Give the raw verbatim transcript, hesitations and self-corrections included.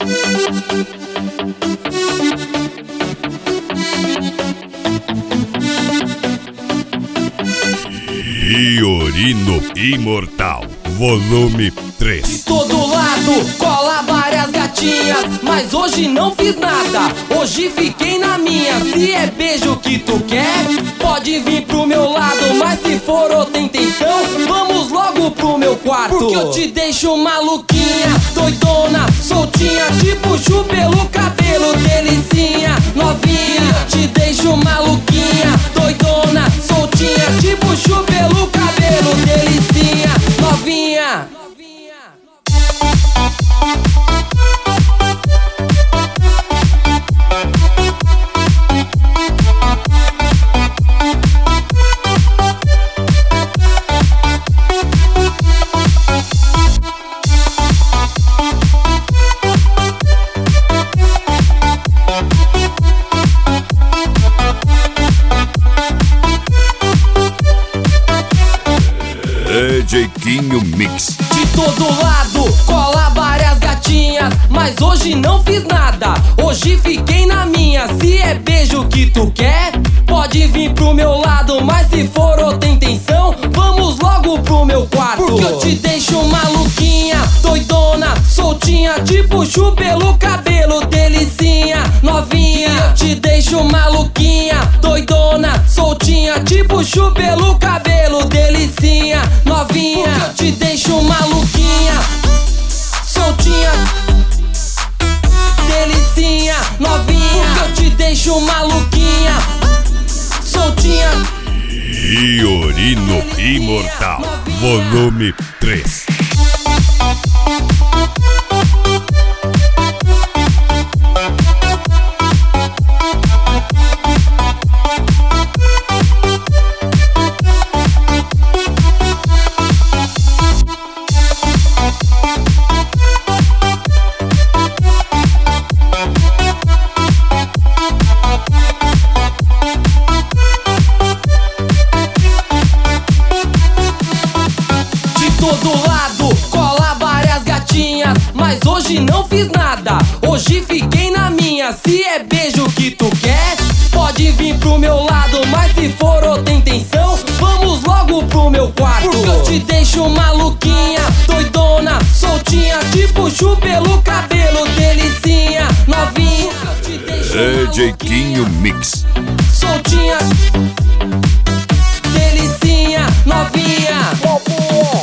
Fiorino Imortal, volume três. De todo lado cola várias gatinhas, mas hoje não fiz nada, hoje fiquei na minha. Se é beijo que tu quer, pode vir pro meu lado, mas se for outra intenção, vamos logo pro meu quarto. Porque eu te deixo maluquinha, doidona, soltinha, te puxo pelo cabelo, delicinha, novinha. Eu te deixo maluquinha, doidona, soltinha, te puxo pelo cabelo, delicinha, novinha. D J Quinho Mix. De todo lado cola várias gatinhas, mas hoje não fiz nada, hoje fiquei na minha. Se é beijo que tu quer, pode vir pro meu lado, mas se for outra intenção, vamos logo pro meu quarto. Porque eu te deixo maluquinha, doidona, soltinha, te puxo pelo cabelo, delicinha, novinha. Eu te deixo maluquinha, doidona, soltinha, te puxo pelo cabelo, delicinha, novinha. Porque eu te deixo maluquinha, soltinha, delicinha, novinha. Porque eu te deixo maluquinha, soltinha. Fiorino Imortal, volume três. Todo lado cola várias gatinhas, mas hoje não fiz nada, hoje fiquei na minha. Se é beijo que tu quer, pode vir pro meu lado, mas se for outra intenção, vamos logo pro meu quarto. Porque eu te deixo maluquinha, doidona, soltinha, te puxo pelo cabelo, delicinha, novinha. Eu te deixo D J Quinho Mix. soltinha, delicinha, novinha.